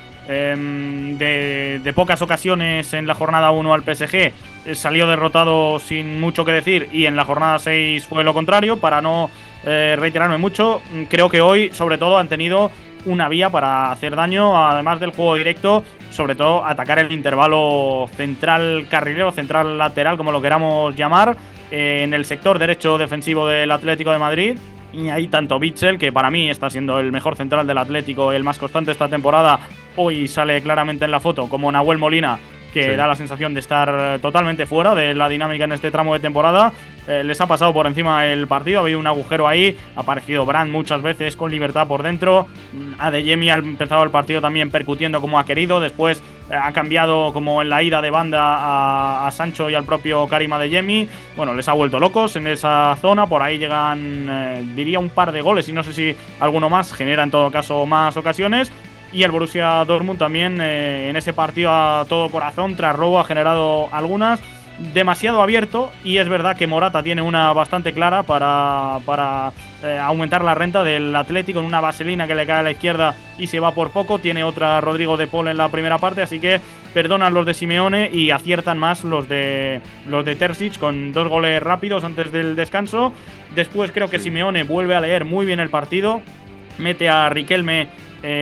de pocas ocasiones en la jornada 1 al PSG, salió derrotado sin mucho que decir, y en la jornada 6 fue lo contrario. Para no reiterarme mucho, creo que hoy sobre todo han tenido una vía para hacer daño, además del juego directo, sobre todo atacar el intervalo central carrilero, central lateral, como lo queramos llamar, en el sector derecho defensivo del Atlético de Madrid. Y ahí tanto Witsel, que para mí está siendo el mejor central del Atlético, el más constante esta temporada, hoy sale claramente en la foto, como Nahuel Molina, que da la sensación de estar totalmente fuera de la dinámica en este tramo de temporada. Les ha pasado por encima el partido, ha habido un agujero ahí, ha aparecido Brandt muchas veces con libertad por dentro. Adeyemi ha empezado el partido también percutiendo como ha querido, después ha cambiado como en la ida de banda a Sancho y al propio Karim Adeyemi. Bueno, les ha vuelto locos en esa zona, por ahí llegan, diría, un par de goles y no sé si alguno más, genera en todo caso más ocasiones. Y el Borussia Dortmund también en ese partido a todo corazón, tras robo, ha generado algunas, demasiado abierto, y es verdad que Morata tiene una bastante clara para aumentar la renta del Atlético, en una vaselina que le cae a la izquierda y se va por poco. Tiene otra Rodrigo de Paul en la primera parte, así que perdonan los de Simeone y aciertan más los de Terzic, con 2 goles rápidos antes del descanso. Después creo que Simeone vuelve a leer muy bien el partido, mete a Riquelme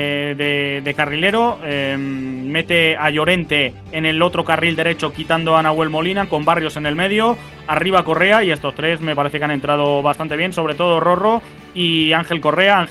de carrilero, mete a Llorente en el otro carril derecho, quitando a Nahuel Molina, con Barrios en el medio, arriba Correa, y estos tres me parece que han entrado bastante bien, sobre todo Rorro y Ángel Correa.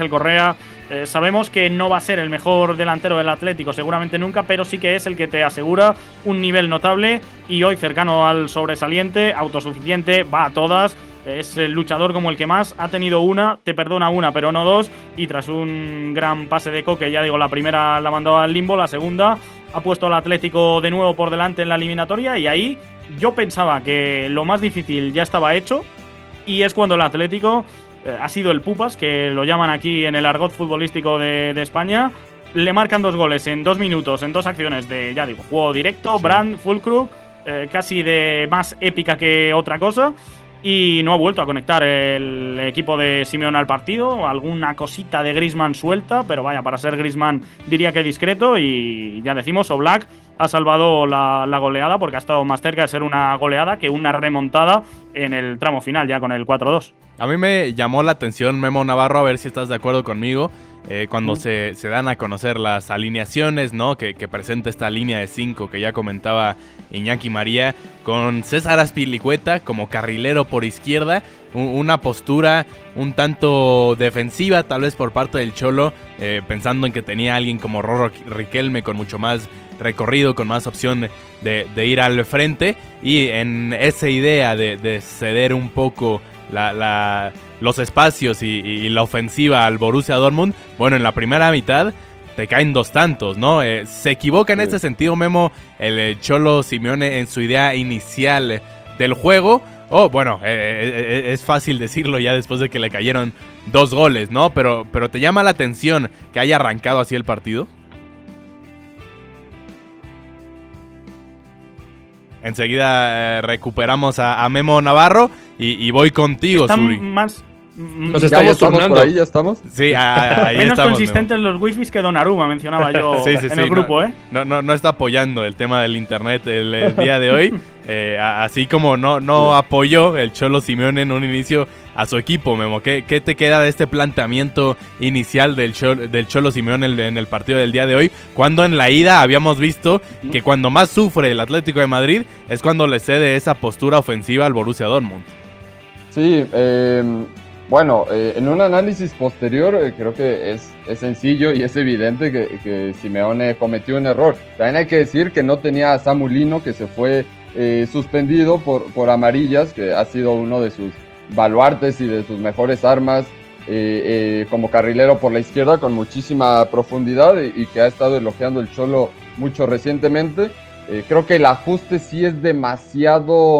Sabemos que no va a ser el mejor delantero del Atlético, seguramente nunca, pero sí que es el que te asegura un nivel notable, y hoy cercano al sobresaliente, autosuficiente, va a todas. Es el luchador como el que más. Ha tenido una, te perdona una, pero no dos. Y tras un gran pase de Coque, ya digo, la primera la mandó al limbo, la segunda ha puesto al Atlético de nuevo por delante en la eliminatoria. Y ahí yo pensaba que lo más difícil ya estaba hecho. Y es cuando el Atlético ha sido el pupas, que lo llaman aquí en el argot futbolístico de España. Le marcan 2 goles en 2 minutos, en 2 acciones de, ya digo, juego directo. Sí. Brandt, Füllkrug, casi de más épica que otra cosa. Y no ha vuelto a conectar el equipo de Simeone al partido. Alguna cosita de Griezmann suelta, pero vaya, para ser Griezmann diría que discreto. Y ya decimos, Oblak ha salvado la goleada, porque ha estado más cerca de ser una goleada que una remontada en el tramo final, ya con el 4-2. A mí me llamó la atención, Memo Navarro, a ver si estás de acuerdo conmigo, cuando se dan a conocer las alineaciones, ¿no? Que presenta esta línea de 5 que ya comentaba Iñaki María, con César Azpilicueta como carrilero por izquierda, una postura un tanto defensiva tal vez por parte del Cholo, pensando en que tenía alguien como Rorro Riquelme con mucho más recorrido, con más opción de ir al frente, y en esa idea de ceder un poco los espacios y la ofensiva al Borussia Dortmund. Bueno, en la primera mitad te caen 2 tantos, ¿no? Se equivoca en este sentido, Memo, el Cholo Simeone en su idea inicial del juego. Bueno, es fácil decirlo ya después de que le cayeron 2 goles, ¿no? Pero ¿te llama la atención que haya arrancado así el partido? Enseguida recuperamos a Memo Navarro y voy contigo, Zuri. Nos estamos turnando. Por ahí, ya estamos. Sí, ahí menos estamos, consistentes Memo. los wifis que Donnarumma, mencionaba yo sí, en el grupo, No está apoyando el tema del internet el día de hoy. Así como no apoyó el Cholo Simeone en un inicio a su equipo, Memo. ¿Qué te queda de este planteamiento inicial del Cholo Simeone en el partido del día de hoy? Cuando en la ida habíamos visto que cuando más sufre el Atlético de Madrid es cuando le cede esa postura ofensiva al Borussia Dortmund. Sí, bueno, en un análisis posterior creo que es sencillo y es evidente que Simeone cometió un error. También hay que decir que no tenía a Samu Lino, que se fue suspendido por amarillas, que ha sido uno de sus baluartes y de sus mejores armas como carrilero por la izquierda, con muchísima profundidad, y que ha estado elogiando el Cholo mucho recientemente. Creo que el ajuste sí es demasiado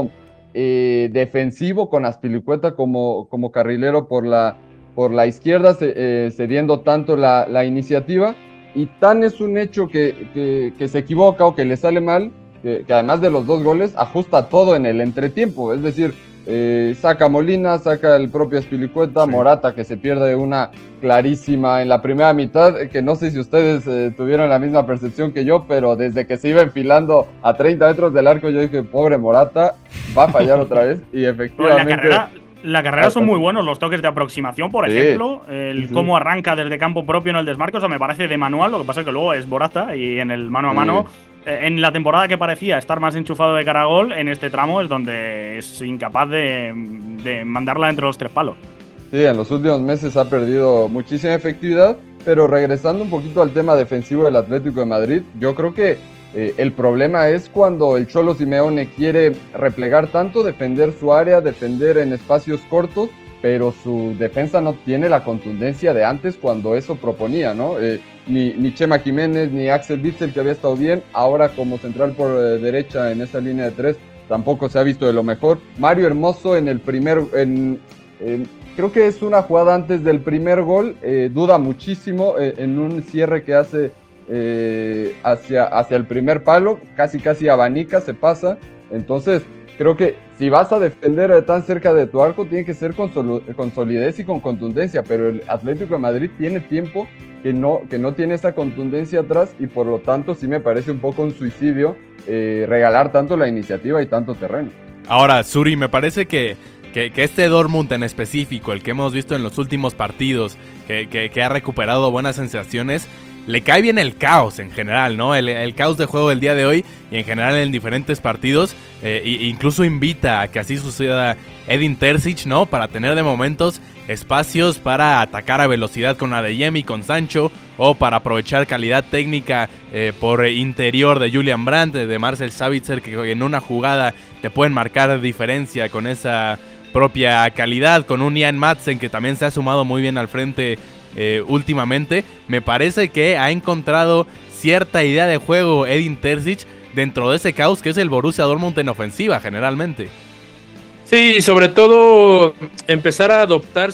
defensivo con Azpilicueta como carrilero por la izquierda, cediendo tanto la iniciativa, y tan es un hecho que se equivoca o que le sale mal, que además de los 2 goles, ajusta todo en el entretiempo, es decir, saca Molina, saca el propio Azpilicueta, sí. Morata, que se pierde una clarísima en la primera mitad, que no sé si ustedes tuvieron la misma percepción que yo, pero desde que se iba enfilando a 30 metros del arco, yo dije, pobre Morata, va a fallar otra vez, y efectivamente... La carrera son muy buenos, los toques de aproximación, por ejemplo, cómo arranca desde campo propio en el desmarque, o sea, me parece de manual, lo que pasa es que luego es Morata, y en el mano a mano... En la temporada que parecía estar más enchufado de cara a gol, en este tramo es donde es incapaz de mandarla entre los 3 palos. Sí, en los últimos meses ha perdido muchísima efectividad, pero regresando un poquito al tema defensivo del Atlético de Madrid, yo creo que el problema es cuando el Cholo Simeone quiere replegar tanto, defender su área, defender en espacios cortos, pero su defensa no tiene la contundencia de antes cuando eso proponía, ¿no? Ni Chema Jiménez, ni Axel Witsel, que había estado bien, ahora como central por derecha en esa línea de 3, tampoco se ha visto de lo mejor. Mario Hermoso en el creo que es una jugada antes del primer gol, duda muchísimo en un cierre que hace hacia el primer palo, casi abanica, se pasa, entonces... Creo que si vas a defender tan cerca de tu arco, tiene que ser con solidez y con contundencia, pero el Atlético de Madrid tiene tiempo que no tiene esa contundencia atrás, y por lo tanto sí me parece un poco un suicidio regalar tanto la iniciativa y tanto terreno. Ahora, Suri, me parece que este Dortmund en específico, el que hemos visto en los últimos partidos, que ha recuperado buenas sensaciones, le cae bien el caos en general, ¿no? El caos de juego del día de hoy y en general en diferentes partidos, incluso invita a que así suceda Edin Terzic, ¿no? Para tener de momentos espacios para atacar a velocidad con Adeyemi y con Sancho, o para aprovechar calidad técnica por interior de Julian Brandt, de Marcel Sabitzer, que en una jugada te pueden marcar diferencia con esa propia calidad, con un Ian Madsen que también se ha sumado muy bien al frente últimamente. Me parece que ha encontrado cierta idea de juego Edin Terzic dentro de ese caos que es el Borussia Dortmund en ofensiva generalmente. Sí, sobre todo empezar a adoptar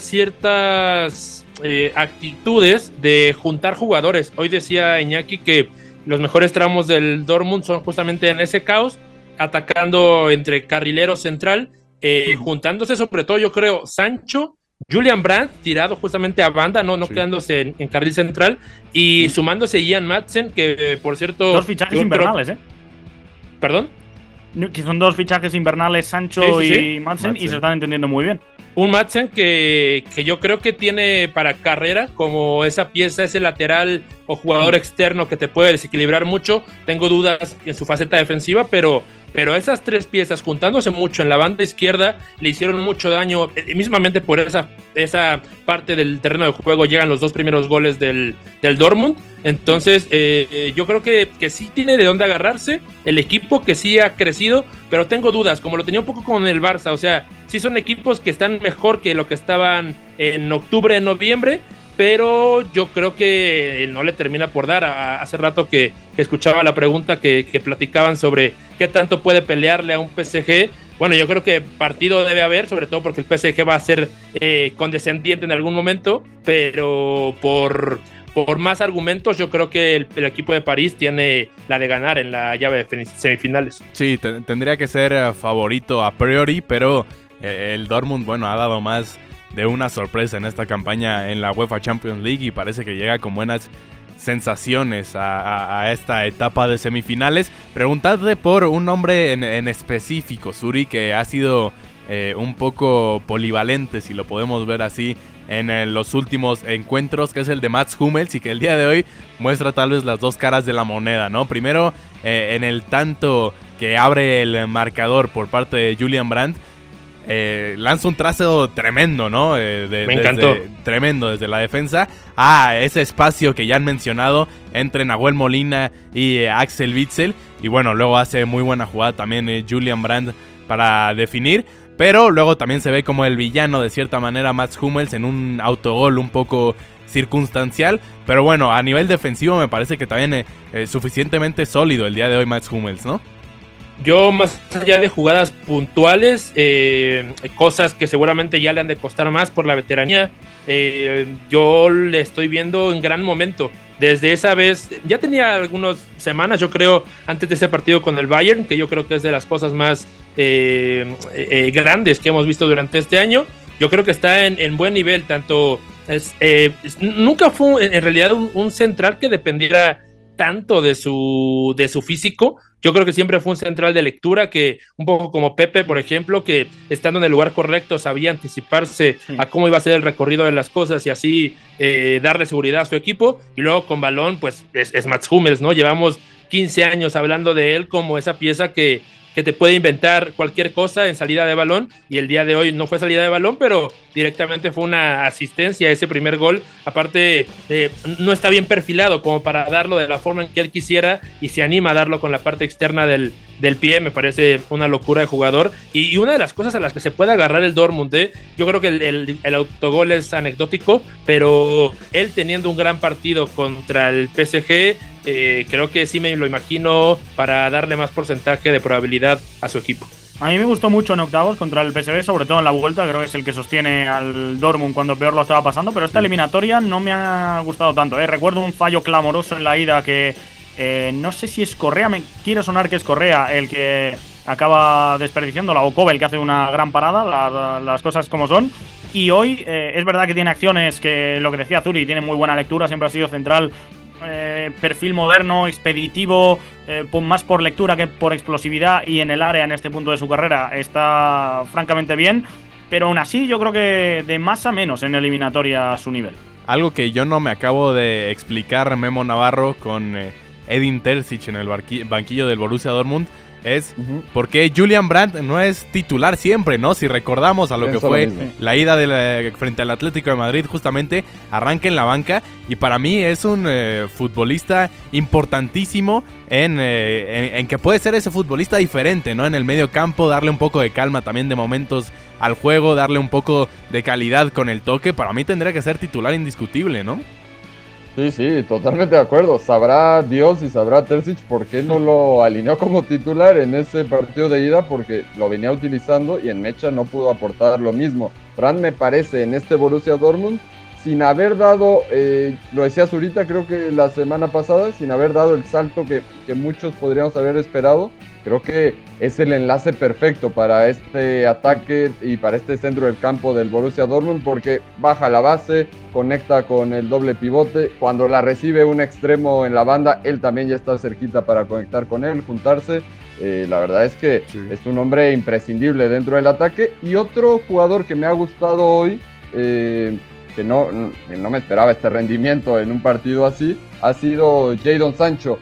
ciertas actitudes de juntar jugadores. Hoy decía Iñaki que los mejores tramos del Dortmund son justamente en ese caos, atacando entre carrilero central, juntándose sobre todo, yo creo, Sancho, Julian Brandt tirado justamente a banda, no sí, quedándose en carril central, y sumándose Ian Madsen, que por cierto... 2 fichajes invernales, ¿Perdón? Que son 2 fichajes invernales, Sancho y Madsen, y se están entendiendo muy bien. Un Madsen que yo creo que tiene para carrera como esa pieza, ese lateral o jugador externo que te puede desequilibrar mucho. Tengo dudas en su faceta defensiva, pero esas 3 piezas juntándose mucho en la banda izquierda le hicieron mucho daño. Mismamente por esa parte del terreno de juego llegan los 2 primeros goles del Dortmund. Entonces yo creo que sí tiene de dónde agarrarse el equipo, que sí ha crecido, pero tengo dudas, como lo tenía un poco con el Barça. O sea, sí son equipos que están mejor que lo que estaban en octubre, noviembre, pero yo creo que no le termina por dar. Hace rato que escuchaba la pregunta que platicaban sobre qué tanto puede pelearle a un PSG. Bueno, yo creo que partido debe haber, sobre todo porque el PSG va a ser condescendiente en algún momento, pero por más argumentos yo creo que el equipo de París tiene la de ganar en la llave de semifinales. Sí, tendría que ser favorito a priori, pero el Dortmund, bueno, ha dado más de una sorpresa en esta campaña en la UEFA Champions League y parece que llega con buenas sensaciones a esta etapa de semifinales. Preguntadle por un nombre en específico, Suri, que ha sido un poco polivalente, si lo podemos ver así, en los últimos encuentros, que es el de Mats Hummels, y que el día de hoy muestra tal vez las 2 caras de la moneda, ¿no? Primero, en el tanto que abre el marcador por parte de Julian Brandt, lanza un trazo tremendo, ¿no? Me encantó. Tremendo desde la defensa a ese espacio que ya han mencionado entre Nahuel Molina y Axel Witsel, y bueno, luego hace muy buena jugada también Julian Brandt para definir, pero luego también se ve como el villano de cierta manera Mats Hummels en un autogol un poco circunstancial, pero bueno, a nivel defensivo me parece que también suficientemente sólido el día de hoy Mats Hummels, ¿no? Yo, más allá de jugadas puntuales, cosas que seguramente ya le han de costar más por la veteranía, yo le estoy viendo en gran momento. Desde esa vez, ya tenía algunas semanas, yo creo, antes de ese partido con el Bayern, que yo creo que es de las cosas más grandes que hemos visto durante este año. Yo creo que está en buen nivel, tanto nunca fue en realidad un central que dependiera tanto de su físico. Yo creo que siempre fue un central de lectura, que un poco como Pepe, por ejemplo, que estando en el lugar correcto sabía anticiparse a cómo iba a ser el recorrido de las cosas y así darle seguridad a su equipo. Y luego con balón, pues es Mats Hummels, ¿no? Llevamos 15 años hablando de él como esa pieza que te puede inventar cualquier cosa en salida de balón, y el día de hoy no fue salida de balón, pero directamente fue una asistencia a ese primer gol. Aparte, no está bien perfilado como para darlo de la forma en que él quisiera, y se anima a darlo con la parte externa del pie. Me parece una locura de jugador, y una de las cosas a las que se puede agarrar el Dortmund, yo creo que el autogol es anecdótico, pero él teniendo un gran partido contra el PSG, creo que sí me lo imagino para darle más porcentaje de probabilidad a su equipo. A mí me gustó mucho en octavos contra el PSV, sobre todo en la vuelta. Creo que es el que sostiene al Dortmund cuando peor lo estaba pasando, pero esta eliminatoria no me ha gustado tanto. Recuerdo un fallo clamoroso en la ida que no sé si es Correa, me quiere sonar que es Correa el que acaba desperdiciándola, o Kobe el que hace una gran parada, las cosas como son. Y hoy es verdad que tiene acciones que, lo que decía Zuri, tiene muy buena lectura, siempre ha sido central, perfil moderno, expeditivo, más por lectura que por explosividad, y en el área en este punto de su carrera está francamente bien, pero aún así yo creo que de más a menos en eliminatoria a su nivel. Algo que yo no me acabo de explicar, Memo Navarro, con Edin Terzic en el banquillo del Borussia Dortmund, es por qué Julian Brandt no es titular siempre, ¿no? Si recordamos a lo que fue la ida frente al Atlético de Madrid, justamente arranca en la banca, y para mí es un futbolista importantísimo en que puede ser ese futbolista diferente, ¿no? En el medio campo, darle un poco de calma también de momentos al juego, darle un poco de calidad con el toque. Para mí tendría que ser titular indiscutible, ¿no? Sí, totalmente de acuerdo. Sabrá Dios y sabrá Terzic por qué no lo alineó como titular en ese partido de ida, porque lo venía utilizando y en Mecha no pudo aportar lo mismo. Brandt me parece en este Borussia Dortmund, sin haber dado, lo decías ahorita, creo que la semana pasada, sin haber dado el salto que muchos podríamos haber esperado. Creo que es el enlace perfecto para este ataque y para este centro del campo del Borussia Dortmund, porque baja la base, conecta con el doble pivote. Cuando la recibe un extremo en la banda, él también ya está cerquita para conectar con él, juntarse. La verdad es que es un hombre imprescindible dentro del ataque. Y otro jugador que me ha gustado hoy, que no me esperaba este rendimiento en un partido así, ha sido Jadon Sancho.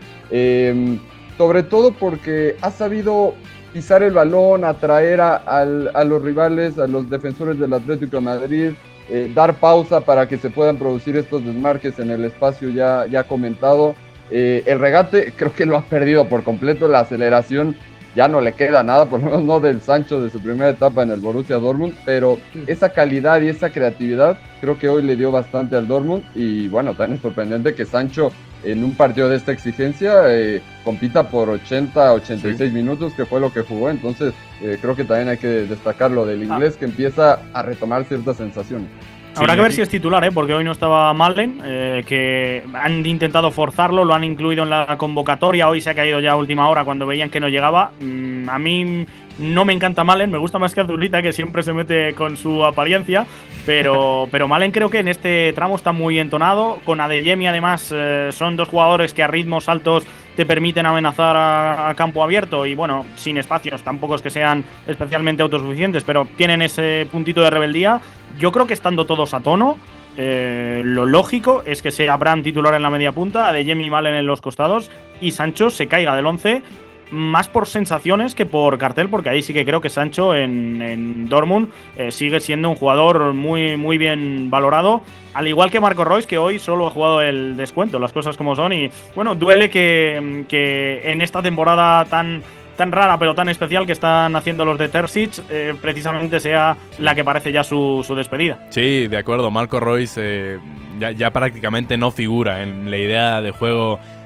Sobre todo porque ha sabido pisar el balón, atraer a los rivales, a los defensores del Atlético de Madrid, dar pausa para que se puedan producir estos desmarques en el espacio ya comentado. El regate creo que lo ha perdido por completo, la aceleración ya no le queda nada, por lo menos no del Sancho de su primera etapa en el Borussia Dortmund, pero esa calidad y esa creatividad creo que hoy le dio bastante al Dortmund. Y bueno, también es sorprendente que Sancho en un partido de esta exigencia compita por 80-86 minutos, que fue lo que jugó. Entonces creo que también hay que destacar lo del inglés, que empieza a retomar ciertas sensaciones. Habrá que ver si es titular, porque hoy no estaba Malen, que han intentado forzarlo, lo han incluido en la convocatoria. Hoy se ha caído ya a última hora cuando veían que no llegaba. A mí no me encanta Malen, me gusta más que Azulita, que siempre se mete con su apariencia, pero Malen creo que en este tramo está muy entonado. Con Adeyemi además son dos jugadores que a ritmos altos te permiten amenazar a campo abierto, y bueno, sin espacios, tampoco es que sean especialmente autosuficientes, pero tienen ese puntito de rebeldía. Yo creo que estando todos a tono, lo lógico es que sea Brandt titular en la media punta, Adeyemi y Malen en los costados, y Sancho se caiga del 11, más por sensaciones que por cartel, porque ahí sí que creo que Sancho en Dortmund sigue siendo un jugador muy, muy bien valorado, al igual que Marco Reus, que hoy solo ha jugado el descuento, las cosas como son. Y bueno, duele que en esta temporada tan rara pero tan especial que están haciendo los de Terzic, precisamente sea la que parece ya su despedida. Sí, de acuerdo. Marco Reus ya prácticamente no figura en la idea de juego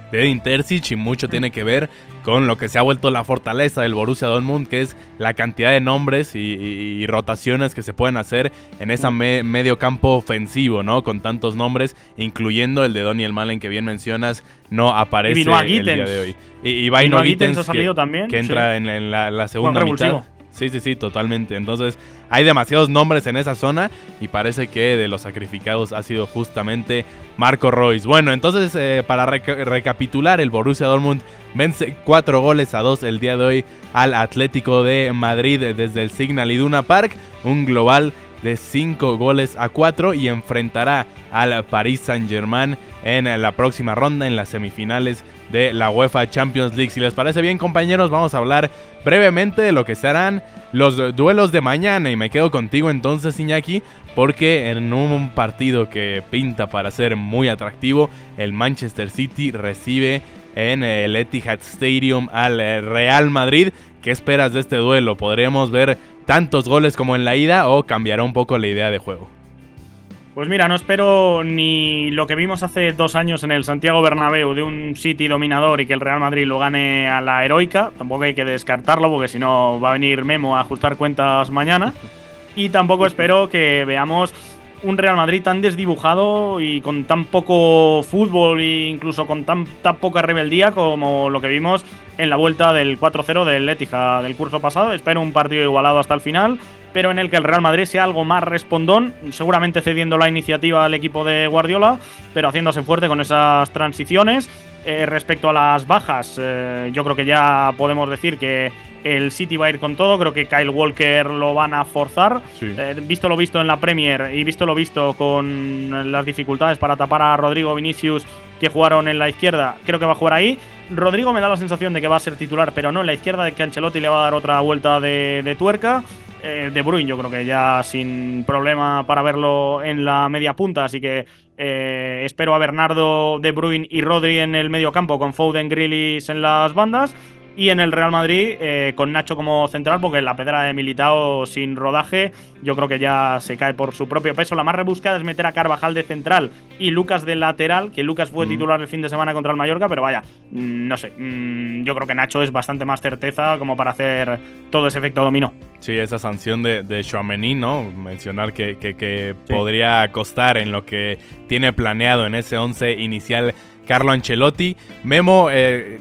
de Edin Terzic y mucho tiene que ver con lo que se ha vuelto la fortaleza del Borussia Dortmund, que es la cantidad de nombres y rotaciones que se pueden hacer en ese medio campo ofensivo, ¿no? Con tantos nombres, incluyendo el de Daniel Malen, que bien mencionas, no aparece el día de hoy. Y Vaino Gittens, que entra en la segunda mitad. Sí, totalmente. Entonces, hay demasiados nombres en esa zona y parece que de los sacrificados ha sido justamente Marco Reus. Bueno, entonces, para recapitular, el Borussia Dortmund vence 4-2 el día de hoy al Atlético de Madrid desde el Signal Iduna Park, un global de 5-4 y enfrentará al Paris Saint-Germain en la próxima ronda, en las semifinales de la UEFA Champions League. Si les parece bien, compañeros, vamos a hablar brevemente de lo que serán los duelos de mañana y me quedo contigo entonces, Iñaki, porque en un partido que pinta para ser muy atractivo, el Manchester City recibe en el Etihad Stadium al Real Madrid. ¿Qué esperas de este duelo? ¿Podremos ver tantos goles como en la ida o cambiará un poco la idea de juego? Pues mira, no espero ni lo que vimos hace 2 años en el Santiago Bernabéu de un City dominador y que el Real Madrid lo gane a la heroica. Tampoco hay que descartarlo porque si no va a venir Memo a ajustar cuentas mañana. Y tampoco espero que veamos un Real Madrid tan desdibujado y con tan poco fútbol e incluso con tan poca rebeldía como lo que vimos en la vuelta del 4-0 del Etihad del curso pasado. Espero un partido igualado hasta el final, pero en el que el Real Madrid sea algo más respondón, seguramente cediendo la iniciativa al equipo de Guardiola, pero haciéndose fuerte con esas transiciones. Respecto a las bajas, yo creo que ya podemos decir que el City va a ir con todo. Creo que Kyle Walker lo van a forzar. Sí. Visto lo visto en la Premier y visto lo visto con las dificultades para tapar a Rodrigo, Vinicius, que jugaron en la izquierda, creo que va a jugar ahí. Rodrigo me da la sensación de que va a ser titular, pero no en la izquierda, de que Ancelotti le va a dar otra vuelta de tuerca. De Bruyne yo creo que ya sin problema para verlo en la media punta, así que espero a Bernardo, De Bruyne y Rodri en el medio campo, con Foden, Grealish en las bandas. Y en el Real Madrid, con Nacho como central, porque la pedra de Militao sin rodaje, yo creo que ya se cae por su propio peso. La más rebuscada es meter a Carvajal de central y Lucas de lateral, que Lucas fue titular el fin de semana contra el Mallorca, pero vaya, no sé, yo creo que Nacho es bastante más certeza como para hacer todo ese efecto dominó. Sí, esa sanción de Tchouaméni, ¿no? Mencionar que sí, podría costar en lo que tiene planeado en ese 11 inicial Carlo Ancelotti. Memo,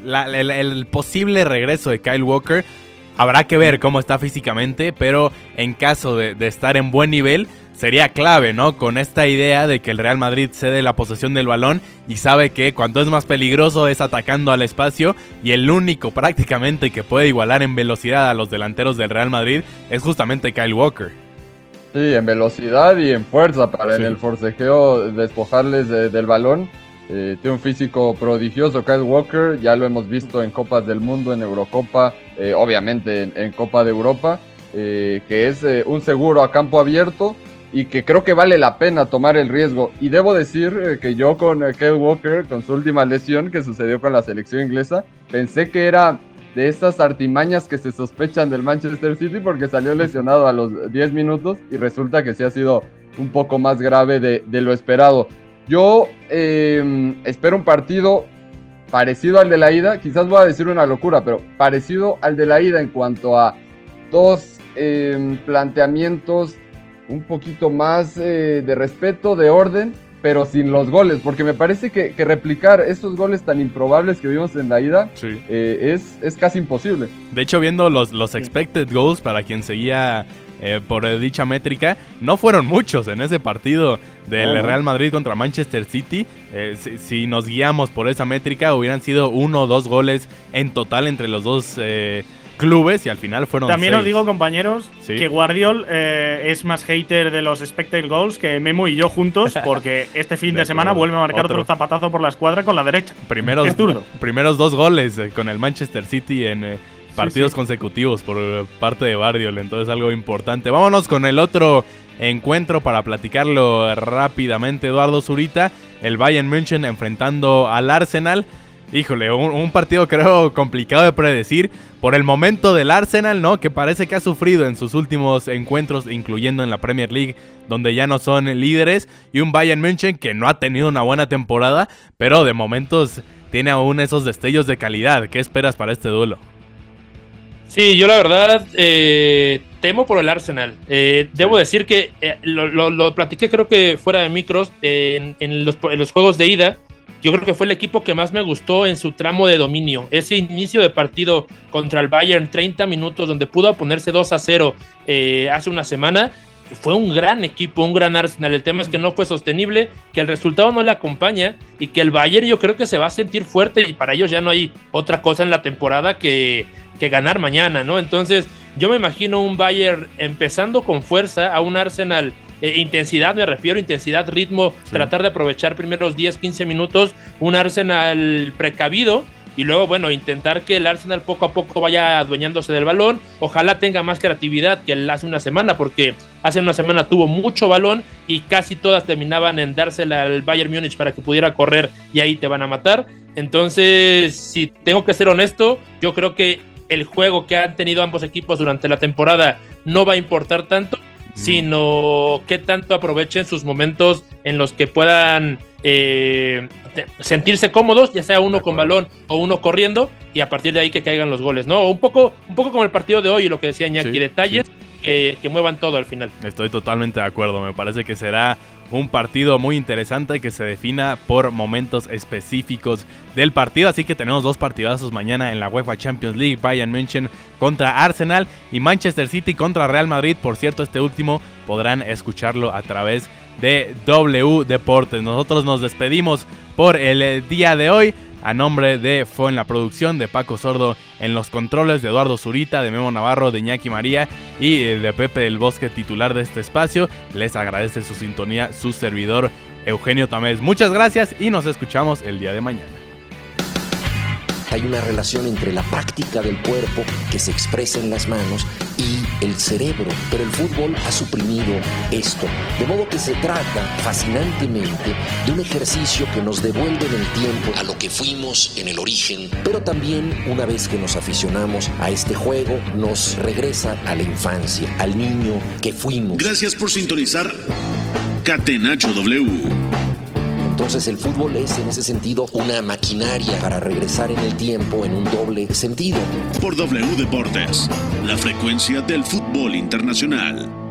el posible regreso de Kyle Walker, habrá que ver cómo está físicamente, pero en caso de estar en buen nivel, sería clave, ¿no? Con esta idea de que el Real Madrid cede la posesión del balón y sabe que cuanto es más peligroso es atacando al espacio, y el único prácticamente que puede igualar en velocidad a los delanteros del Real Madrid es justamente Kyle Walker. Sí, en velocidad y en fuerza para en el forcejeo despojarles del balón. Tiene un físico prodigioso Kyle Walker, ya lo hemos visto en Copas del Mundo, en Eurocopa, obviamente en Copa de Europa, que es un seguro a campo abierto y que creo que vale la pena tomar el riesgo. Y debo decir que yo con Kyle Walker, con su última lesión que sucedió con la selección inglesa, pensé que era de estas artimañas que se sospechan del Manchester City, porque salió lesionado a los 10 minutos y resulta que sí ha sido un poco más grave de lo esperado. Yo espero un partido parecido al de la ida, quizás voy a decir una locura, pero parecido al de la ida en cuanto a dos planteamientos un poquito más de respeto, de orden, pero sin los goles, porque me parece que replicar esos goles tan improbables que vimos en la ida, sí, es casi imposible. De hecho, viendo los expected goals, para quien seguía por dicha métrica, no fueron muchos en ese partido del Real Madrid contra Manchester City. Si nos guiamos por esa métrica, hubieran sido 1 o 2 goles en total entre los dos clubes, y al final fueron También 6. Os digo, compañeros, ¿sí?, que Guardiol es más hater de los expected goals que Memo y yo juntos, porque este fin de semana vuelve a marcar otro zapatazo por la escuadra con la derecha. Primeros 2 goles con el Manchester City en partidos consecutivos por parte de Guardiol, entonces algo importante. Vámonos con el otro encuentro para platicarlo rápidamente, Eduardo Zurita. El Bayern München enfrentando al Arsenal. Híjole, un partido creo complicado de predecir por el momento del Arsenal, ¿no? Que parece que ha sufrido en sus últimos encuentros, incluyendo en la Premier League, donde ya no son líderes, y un Bayern München que no ha tenido una buena temporada, pero de momentos tiene aún esos destellos de calidad. ¿Qué esperas para este duelo? Sí, yo la verdad temo por el Arsenal. Debo decir que lo platiqué, creo que fuera de micros, en los juegos de ida. Yo creo que fue el equipo que más me gustó en su tramo de dominio. Ese inicio de partido contra el Bayern, 30 minutos, donde pudo ponerse 2-0 hace una semana. Fue un gran equipo, un gran Arsenal. El tema es que no fue sostenible, que el resultado no le acompaña y que el Bayern yo creo que se va a sentir fuerte y para ellos ya no hay otra cosa en la temporada que ganar mañana, ¿no? Entonces yo me imagino un Bayern empezando con fuerza, a un Arsenal intensidad, me refiero, intensidad, ritmo, sí. Tratar de aprovechar primeros 10, 15 minutos, un Arsenal precavido y luego, bueno, intentar que el Arsenal poco a poco vaya adueñándose del balón. Ojalá tenga más creatividad que el hace una semana, porque hace una semana tuvo mucho balón y casi todas terminaban en dársela al Bayern Múnich para que pudiera correr y ahí te van a matar. Entonces, si tengo que ser honesto, yo creo que el juego que han tenido ambos equipos durante la temporada no va a importar tanto, sino qué tanto aprovechen sus momentos en los que puedan sentirse cómodos, ya sea uno con balón o uno corriendo, y a partir de ahí que caigan los goles, ¿no? Un poco como el partido de hoy y lo que decía Iñaki, sí, detalles que muevan todo al final. Estoy totalmente de acuerdo, me parece que será un partido muy interesante que se defina por momentos específicos del partido, así que tenemos 2 partidazos mañana en la UEFA Champions League, Bayern München contra Arsenal y Manchester City contra Real Madrid. Por cierto, este último podrán escucharlo a través de W Deportes. Nosotros nos despedimos por el día de hoy. A nombre de Fue en la producción, de Paco Sordo en los controles, de Eduardo Zurita, de Memo Navarro, de Iñaki María y de Pepe del Bosque, titular de este espacio, les agradece su sintonía su servidor Eugenio Tamés. Muchas gracias y nos escuchamos el día de mañana. Hay una relación entre la práctica del cuerpo que se expresa en las manos y el cerebro, pero el fútbol ha suprimido esto, de modo que se trata fascinantemente de un ejercicio que nos devuelve en el tiempo a lo que fuimos en el origen, pero también una vez que nos aficionamos a este juego nos regresa a la infancia, al niño que fuimos. Gracias por sintonizar Catenacho W. Entonces el fútbol es en ese sentido una maquinaria para regresar en el tiempo en un doble sentido. Por W Deportes, la frecuencia del fútbol internacional.